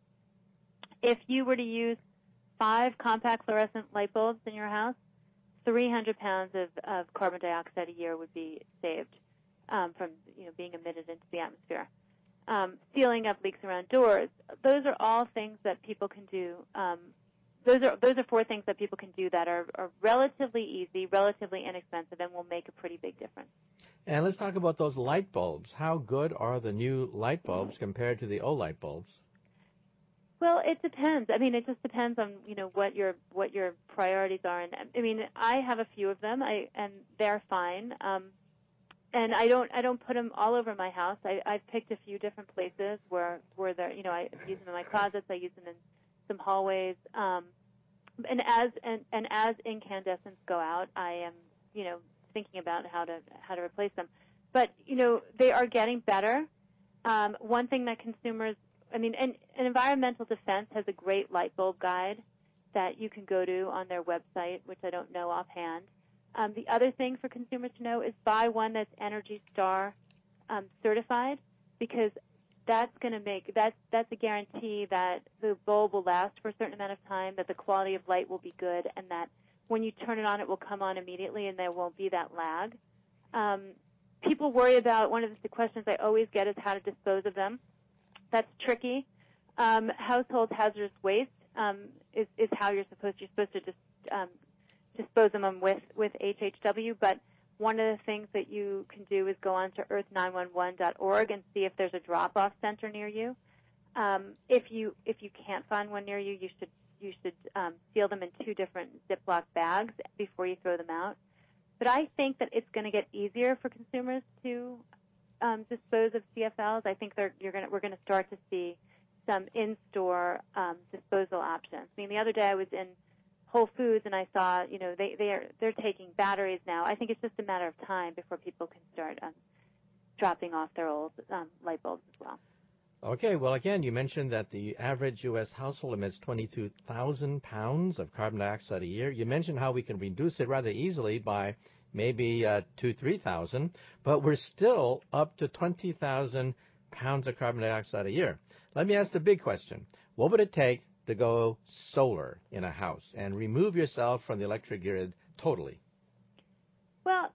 If you were to use five compact fluorescent light bulbs in your house, three hundred pounds of, of carbon dioxide a year would be saved um, from you know, being emitted into the atmosphere. Um, sealing up leaks around doors, those are all things that people can do. Um, those are those are four things that people can do that are, are relatively easy, relatively inexpensive, and will make a pretty big difference. And let's talk about those light bulbs. How good are the new light bulbs compared to the old light bulbs? Well, it depends. I mean, it just depends on you know what your what your priorities are. And I mean, I have a few of them, I, and they're fine. Um, and I don't I don't put them all over my house. I I've picked a few different places where where they're you know I use them in my closets. I use them in some hallways. Um, and as and, and as incandescents go out, I am you know thinking about how to how to replace them. But you know they are getting better. Um, one thing that consumers I mean, and, and Environmental Defense has a great light bulb guide that you can go to on their website, which I don't know offhand. Um, the other thing for consumers to know is buy one that's Energy Star um, certified, because that's going to make that's that's a guarantee that the bulb will last for a certain amount of time, that the quality of light will be good, and that when you turn it on, it will come on immediately, and there won't be that lag. Um, people worry about one of the questions I always get is how to dispose of them. That's tricky. Um, household hazardous waste um, is, is how you're supposed to, you're supposed to just um, dispose of them with, with H H W. But one of the things that you can do is go on to earth nine one one dot org and see if there's a drop-off center near you. Um, if you if you can't find one near you, you should you should um, seal them in two different Ziploc bags before you throw them out. But I think that it's going to get easier for consumers to Um, dispose of C F Ls. I think they're, you're gonna, we're going to start to see some in-store um, disposal options. I mean, the other day I was in Whole Foods and I saw, you know, they they are they're taking batteries now. I think it's just a matter of time before people can start um, dropping off their old um, light bulbs as well. Okay, well, again, you mentioned that the average U S household emits twenty-two thousand pounds of carbon dioxide a year. You mentioned how we can reduce it rather easily by maybe uh, two, three thousand, but we're still up to twenty thousand pounds of carbon dioxide a year. Let me ask the big question. What would it take to go solar in a house and remove yourself from the electric grid totally? Well,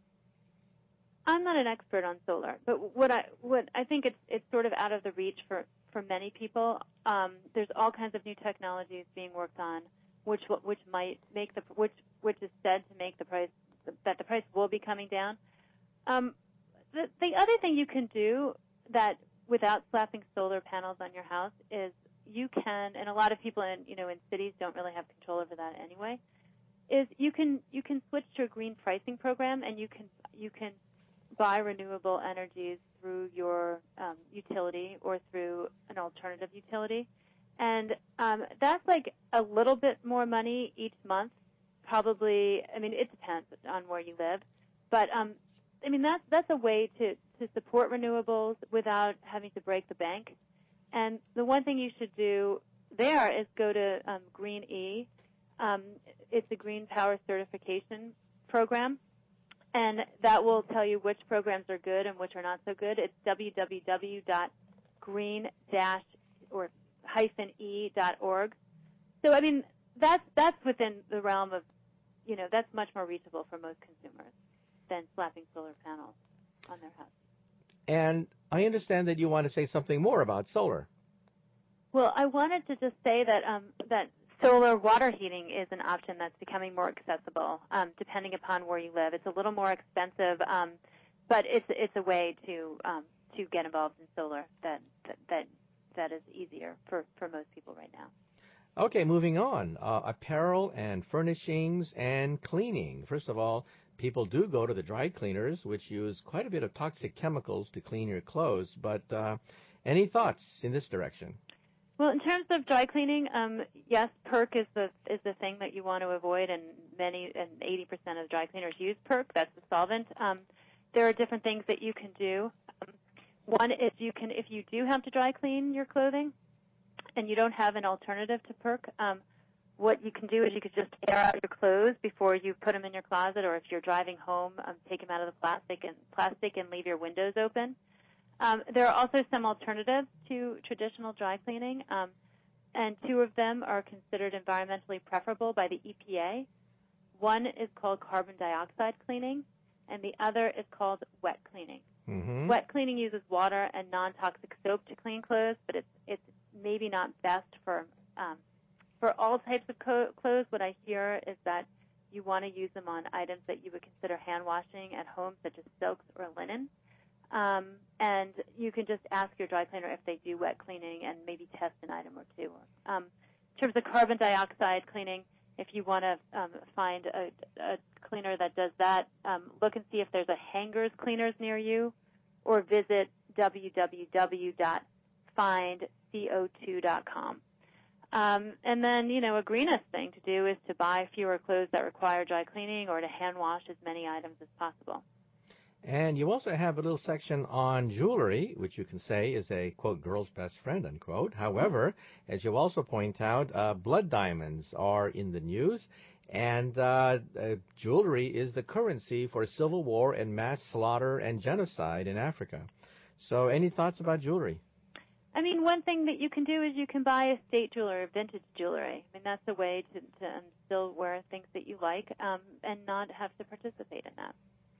I'm not an expert on solar, but what I what I think it's it's sort of out of the reach for, for many people. Um, there's all kinds of new technologies being worked on, which which might make the which which is said to make the price that the price will be coming down. Um, the, the other thing you can do that without slapping solar panels on your house is you can, and a lot of people in you know in cities don't really have control over that anyway, is you can you can switch to a green pricing program, and you can you can buy renewable energies through your um, utility or through an alternative utility, and um, that's like a little bit more money each month. Probably, I mean, it depends on where you live, but um, I mean that's that's a way to, to support renewables without having to break the bank. And the one thing you should do there is go to um, Green E. Um, it's a green power certification program, and that will tell you which programs are good and which are not so good. It's w w w dot green dash or hyphen e dot org. So I mean that's that's within the realm of you know, that's much more reachable for most consumers than slapping solar panels on their house. And I understand that you want to say something more about solar. Well, I wanted to just say that um, that solar water heating is an option that's becoming more accessible, um, depending upon where you live. It's a little more expensive, um, but it's it's a way to um, to get involved in solar that that that, that is easier for, for most people right now. Okay, moving on. Uh, apparel and furnishings and cleaning. First of all, people do go to the dry cleaners, which use quite a bit of toxic chemicals to clean your clothes. But uh, any thoughts in this direction? Well, in terms of dry cleaning, um, yes, perc is the is the thing that you want to avoid, and many and eighty percent of dry cleaners use perc. That's the solvent. Um, there are different things that you can do. Um, one is you can, if you do have to dry clean your clothing, and you don't have an alternative to perc, um, what you can do is you could just air out your clothes before you put them in your closet, or if you're driving home, um, take them out of the plastic and plastic and leave your windows open. Um, there are also some alternatives to traditional dry cleaning, um, and two of them are considered environmentally preferable by the E P A. One is called carbon dioxide cleaning, and the other is called wet cleaning. Mm-hmm. Wet cleaning uses water and non-toxic soap to clean clothes, but it's it's maybe not best for um, for all types of co- clothes. What I hear is that you want to use them on items that you would consider hand washing at home, such as silks or linen. Um, and you can just ask your dry cleaner if they do wet cleaning and maybe test an item or two. Um, in terms of carbon dioxide cleaning, if you want to um, find a, a cleaner that does that, um, look and see if there's a Hangers Cleaners near you, or visit w w w dot find c o two dot com. Um, and then, you know, a greenest thing to do is to buy fewer clothes that require dry cleaning, or to hand wash as many items as possible. And you also have a little section on jewelry, which you can say is a, quote, girl's best friend, unquote. However, as you also point out, uh, blood diamonds are in the news, and uh, uh, jewelry is the currency for civil war and mass slaughter and genocide in Africa. So any thoughts about jewelry? I mean, one thing that you can do is you can buy estate jewelry or vintage jewelry. I mean, that's a way to, to um, still wear things that you like um, and not have to participate in that.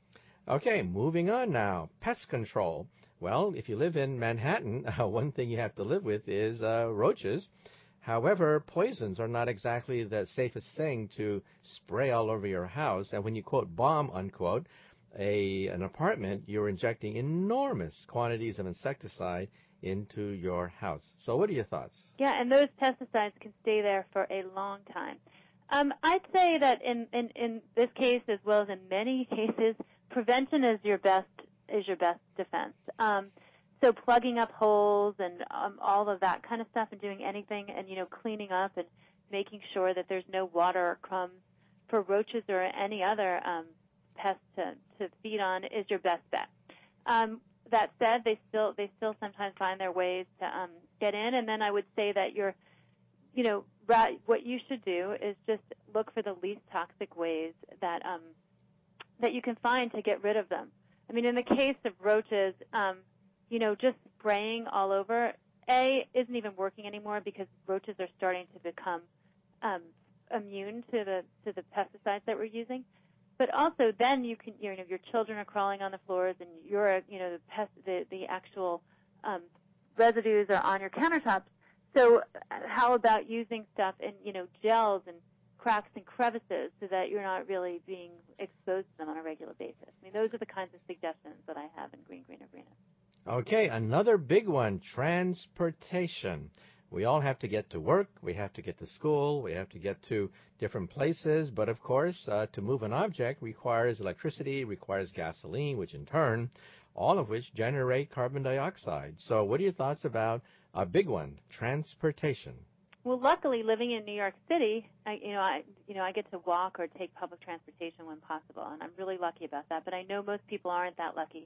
Okay, moving on now. Pest control. Well, if you live in Manhattan, uh, one thing you have to live with is uh, roaches. However, poisons are not exactly the safest thing to spray all over your house. And when you quote bomb, unquote, a an apartment, you're injecting enormous quantities of insecticide into your house. So what are your thoughts? Yeah, and those pesticides can stay there for a long time. Um, I'd say that in, in, in this case, as well as in many cases, prevention is your best is your best defense. Um, so plugging up holes and um, all of that kind of stuff, and doing anything, and you know, cleaning up and making sure that there's no water or crumbs for roaches or any other um, pest to, to feed on is your best bet. Um, that said, they still they still sometimes find their ways to um, get in, and then I would say that you're, you know, right, what you should do is just look for the least toxic ways that um, that you can find to get rid of them. I mean, in the case of roaches, um, you know, just spraying all over, A, isn't even working anymore because roaches are starting to become um, immune to the to the pesticides that we're using. But also, then you can, you know, your children are crawling on the floors, and you're, you know, the pest, the the actual um, residues are on your countertops. So, how about using stuff in, you know, gels and cracks and crevices so that you're not really being exposed to them on a regular basis? I mean, those are the kinds of suggestions that I have in Green, Greener, Greener. Okay, another big one, transportation. We all have to get to work, we have to get to school, we have to get to different places, but of course, uh, to move an object requires electricity, requires gasoline, which in turn, all of which generate carbon dioxide. So what are your thoughts about a big one, transportation? Well, luckily, living in New York City, I, you know, I, you know, I get to walk or take public transportation when possible, and I'm really lucky about that. But I know most people aren't that lucky.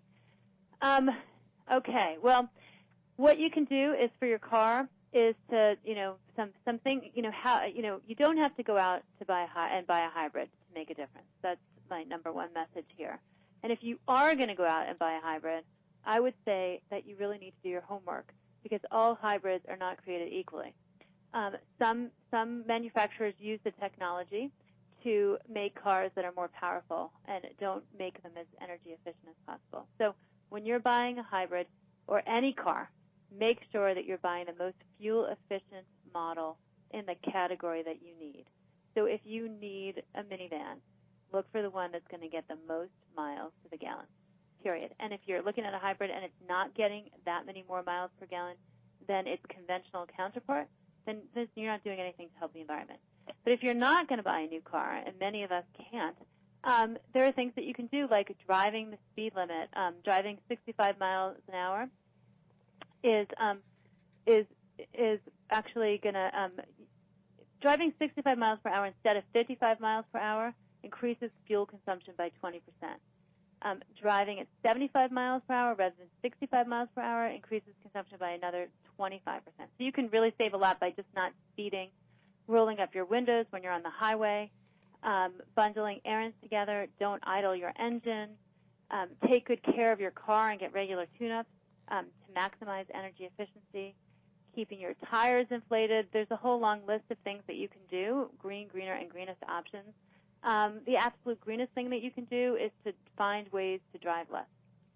Um, okay, well, what you can do is for your car is to, you know, some something, you know, how, you know, you don't have to go out to buy a hy- and buy a hybrid to make a difference. That's my number one message here. And if you are going to go out and buy a hybrid, I would say that you really need to do your homework, because all hybrids are not created equally. Um, some some manufacturers use the technology to make cars that are more powerful and don't make them as energy efficient as possible. So when you're buying a hybrid or any car, make sure that you're buying the most fuel-efficient model in the category that you need. So if you need a minivan, look for the one that's going to get the most miles to the gallon, period. And if you're looking at a hybrid and it's not getting that many more miles per gallon than its conventional counterpart, then this, you're not doing anything to help the environment. But if you're not going to buy a new car, and many of us can't, um, there are things that you can do, like driving the speed limit. Um, driving sixty-five miles an hour is um, is is actually going to um, driving sixty-five miles per hour instead of fifty-five miles per hour increases fuel consumption by twenty percent. Um, driving at seventy-five miles per hour rather than sixty-five miles per hour increases consumption by another twenty-five percent. So you can really save a lot by just not speeding, rolling up your windows when you're on the highway, um, bundling errands together, don't idle your engine, um, take good care of your car and get regular tune-ups um, to maximize energy efficiency, keeping your tires inflated. There's a whole long list of things that you can do, green, greener, and greenest options. Um, the absolute greenest thing that you can do is to find ways to drive less.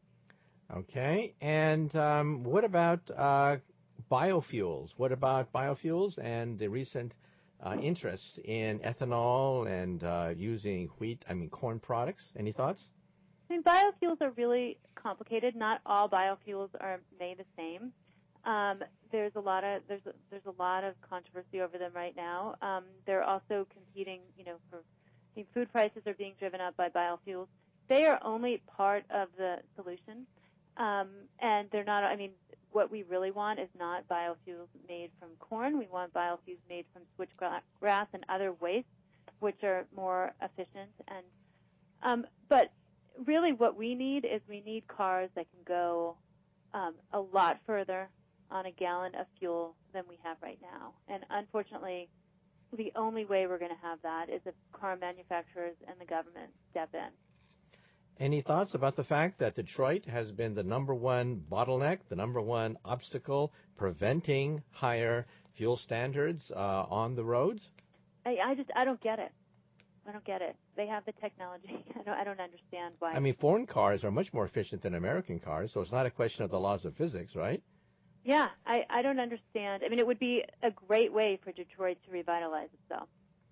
Okay. And um, what about uh, biofuels? What about biofuels and the recent uh, interest in ethanol and uh, using wheat, I mean corn products? Any thoughts? I mean, biofuels are really complicated. Not all biofuels are made the same. Um, there's a lot of there's a, there's a lot of controversy over them right now. Um, they're also competing, you know, for I think food prices are being driven up by biofuels. They are only part of the solution, um, and they're not. I mean, what we really want is not biofuels made from corn. We want biofuels made from switchgrass and other wastes, which are more efficient. And um, but really, what we need is we need cars that can go um, a lot further on a gallon of fuel than we have right now. And unfortunately, the only way we're going to have that is if car manufacturers and the government step in. Any thoughts about the fact that Detroit has been the number one bottleneck, the number one obstacle preventing higher fuel standards uh, on the roads? I, I just I don't get it. I don't get it. They have the technology. I don't I don't understand why. I mean, foreign cars are much more efficient than American cars, so it's not a question of the laws of physics, right? Yeah, I, I don't understand. I mean, it would be a great way for Detroit to revitalize itself.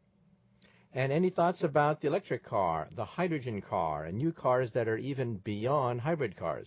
And any thoughts about the electric car, the hydrogen car, and new cars that are even beyond hybrid cars?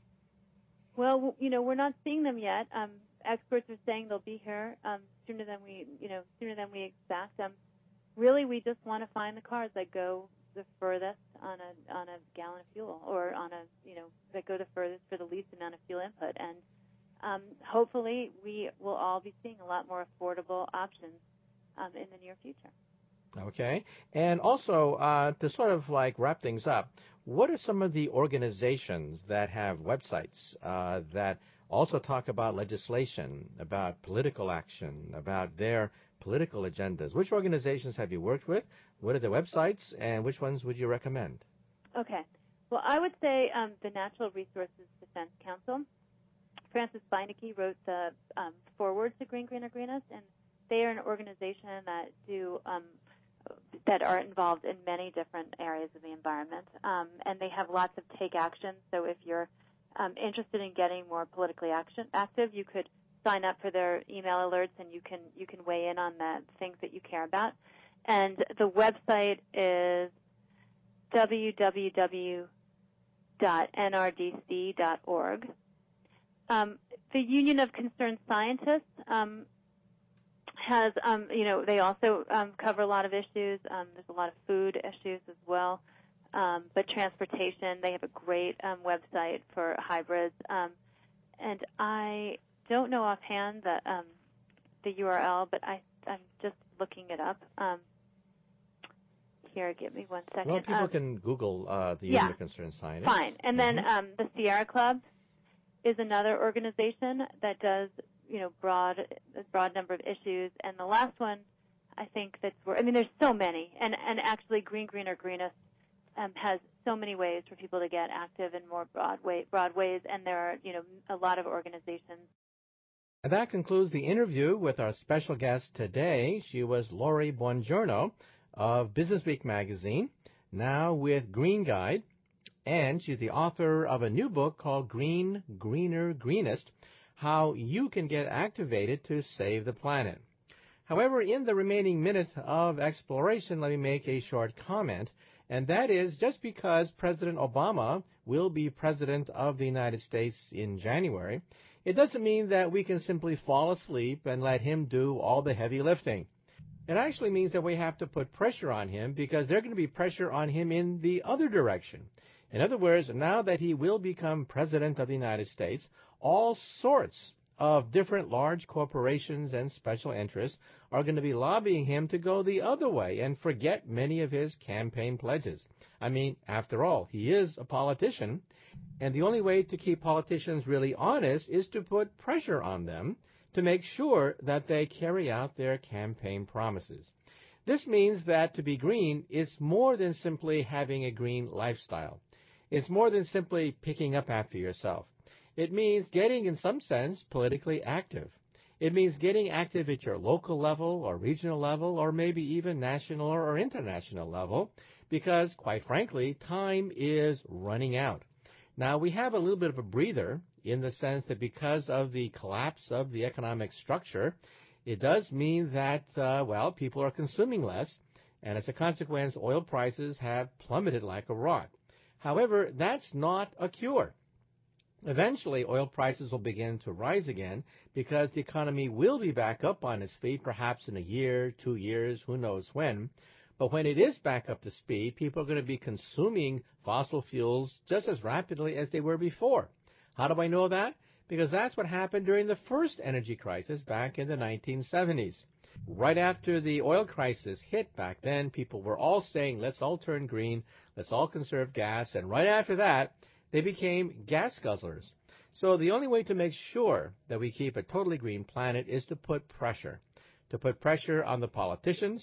Well, you know, we're not seeing them yet. Um, experts are saying they'll be here um, sooner than we, you know, sooner than we expect. Um, really, we just want to find the cars that go the furthest on a on a gallon of fuel, or on a, you know, that go the furthest for the least amount of fuel input. And Um, hopefully, we will all be seeing a lot more affordable options um, in the near future. Okay. And also, uh, to sort of like wrap things up, what are some of the organizations that have websites uh, that also talk about legislation, about political action, about their political agendas? Which organizations have you worked with? What are the websites, and which ones would you recommend? Okay. Well, I would say um, the Natural Resources Defense Council. Francis Beinecke wrote the um, foreword to Green, Greener, Greenest, and they are an organization that do um, that are involved in many different areas of the environment, um, and they have lots of take action. So if you're um, interested in getting more politically action, active, you could sign up for their email alerts, and you can you can weigh in on the things that you care about. And the website is w w w dot n r d c dot org. Um, the Union of Concerned Scientists um, has, um, you know, they also um, cover a lot of issues. Um, there's a lot of food issues as well, um, but transportation, they have a great um, website for hybrids. Um, and I don't know offhand the, um, the U R L, but I, I'm just looking it up. Um, here, give me one second. Well, people um, can Google uh, the yeah, Union of Concerned Scientists. Fine. And mm-hmm. then um, the Sierra Club is another organization that does, you know, broad, a broad number of issues. And the last one, I think that's where, I mean, there's so many. And, and actually, Green, Greener, Greenest um, has so many ways for people to get active in more broad, way, broad ways. And there are, you know, a lot of organizations. And that concludes the interview with our special guest today. She was Lori Buongiorno of Business Week magazine, now with Green Guide. And she's the author of a new book called Green, Greener, Greenest, How You Can Get Activated to Save the Planet. However, in the remaining minute of exploration, let me make a short comment, and that is just because President Obama will be President of the United States in January, It doesn't mean that we can simply fall asleep and let him do all the heavy lifting. It actually means that we have to put pressure on him because there's going to be pressure on him in the other direction. In other words, now that he will become President of the United States, all sorts of different large corporations and special interests are going to be lobbying him to go the other way and forget many of his campaign pledges. I mean, after all, he is a politician, and the only way to keep politicians really honest is to put pressure on them to make sure that they carry out their campaign promises. This means that to be green is more than simply having a green lifestyle. It's more than simply picking up after yourself. It means getting, in some sense, politically active. It means getting active at your local level or regional level or maybe even national or international level because, quite frankly, time is running out. Now, we have a little bit of a breather in the sense that because of the collapse of the economic structure, it does mean that, uh, well, people are consuming less, and as a consequence, oil prices have plummeted like a rock. However, that's not a cure. Eventually, oil prices will begin to rise again because the economy will be back up on its feet, perhaps in a year, two years, who knows when. But when it is back up to speed, people are going to be consuming fossil fuels just as rapidly as they were before. How do I know that? Because that's what happened during the first energy crisis back in the nineteen seventies. Right after the oil crisis hit back then, people were all saying, let's all turn green, let's all conserve gas, and right after that, they became gas guzzlers. So the only way to make sure that we keep a totally green planet is to put pressure. To put pressure on the politicians,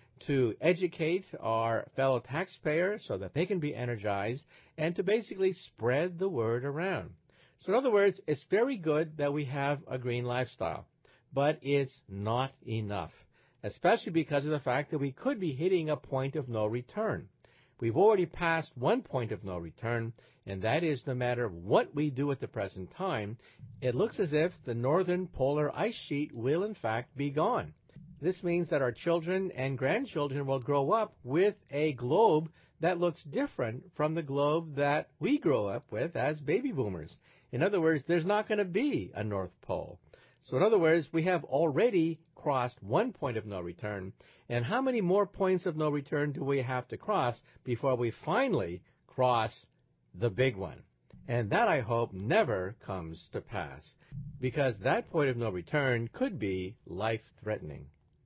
to educate our fellow taxpayers so that they can be energized, and to basically spread the word around. So in other words, it's very good that we have a green lifestyle, but it's not enough, especially because of the fact that we could be hitting a point of no return. We've already passed one point of no return, and that is no matter what we do at the present time, it looks as if the northern polar ice sheet will in fact be gone. This means that our children and grandchildren will grow up with a globe that looks different from the globe that we grow up with as baby boomers. In other words, there's not going to be a North Pole. So in other words, we have already crossed one point of no return, and how many more points of no return do we have to cross before we finally cross the big one? And that, I hope, never comes to pass, because that point of no return could be life-threatening.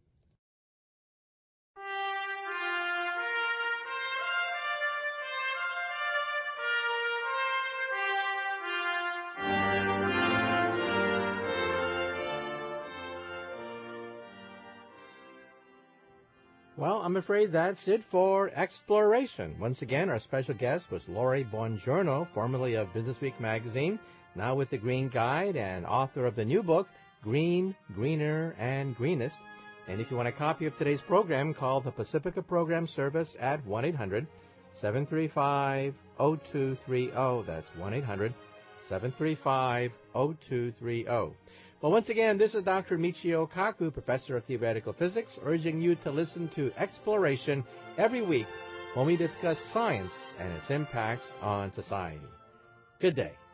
Well, I'm afraid that's it for Exploration. Once again, our special guest was Lori Bongiorno, formerly of Businessweek magazine, now with the Green Guide and author of the new book, Green, Greener, and Greenest. And if you want a copy of today's program, call the Pacifica Program Service at one eight hundred seven three five zero two three zero. That's one eight hundred seven three five zero two three zero. Well, once again, this is Doctor Michio Kaku, Professor of Theoretical Physics, urging you to listen to Exploration every week when we discuss science and its impact on society. Good day.